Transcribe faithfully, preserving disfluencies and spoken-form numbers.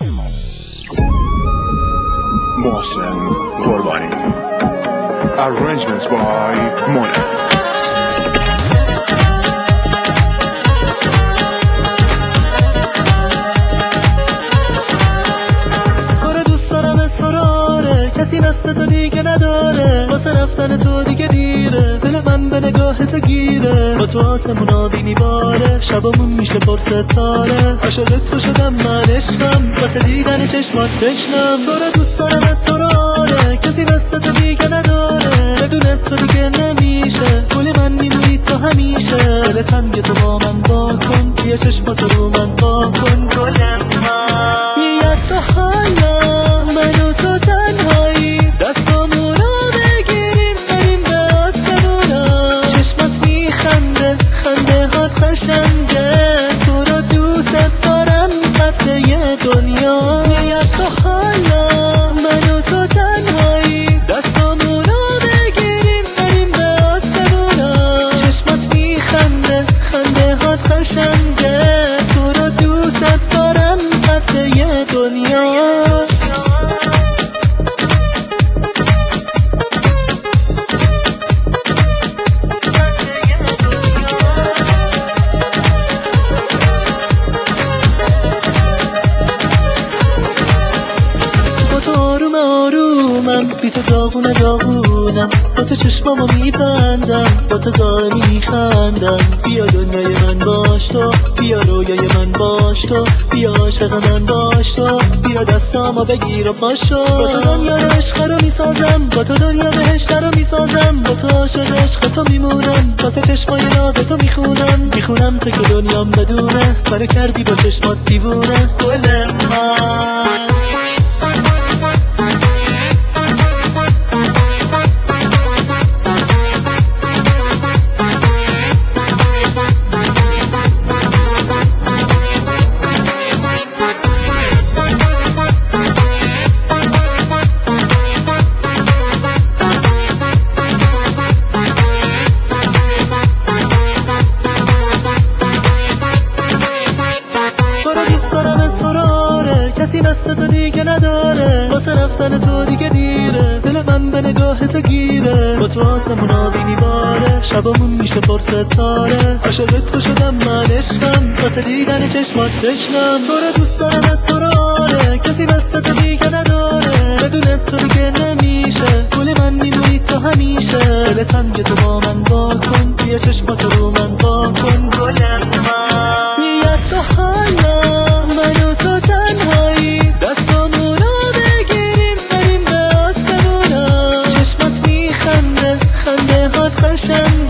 محسن قربانی. Arrangements by Mona. کسی مثل تو دیگه نداره، واسه رفتن تو دیگه دیره، دل من به نگاه تو گیره، با تو آسمون آبی میباره، شبامون میشه پر ستاره، عاشق تو شدم من عشقم، واسه دیدن چشمات تشنم، تو رو دوست دارم تو رو آره، کسی مثل تو دیگه نداره، بدون تو دیگه نمیشه، گل من میمونی تو همیشه، دل تنگ تو با من با کن، بیا چشمات رو من با کن، گلم من بیا تو حالا منو تو تنهایی، دستامون رو بگیریم بریم به آسمونا، چشمات میخنده خنده هات قشنگه، تو رو دوست دارم قد یه دنیا، بیا تو حالا منو تو تنهایی، دستامون رو بگیریم بریم به آسمونا، چشمات میخنده خنده هات قشنگه، تو رو دوست دارم قد یه دنیا. آروم آرومم بی تو داغونه داغونم، با تو چشمامو میبندم با تو دائم میخندم، بیا دنیای من باش تو، بیا رویای من باش تو، بیا عاشق من باش تو، بیا دستامو بگیر و پاشو، با تو دنیا عشق رو میسازم، با تو دنیا بهشت رو میسازم، با تو عاشق عشق تو میمونم، واسه چشمای ناز تو میخونم، میخونم تو که دنیام بدونه، منو کردی با چشمات دیوونه، گل من کسی مثل تو دیگه نداره، واسه رفتن تو دیگه دیره، دل من به نگاه تو گیره، با تو آسمون آبی میباره، شبامون میشه پر ستاره، عاشق تو شدم من عشقم، واسه دیدن چشمات تشنم، تو رو دوست دارم تو رو آره، کسی مثل تو دیگه نداره، بدون تو دیگه نمیشه، گل من میمونی تو همیشه، دل تنگ تو با من با کن، بیا چشمات رو من با کن، گلم من بیا تو حالا منو تو تنهایی، دستامون رو بگیریم بریم به آسمونا، چشمات میخنده خنده هات قشنگ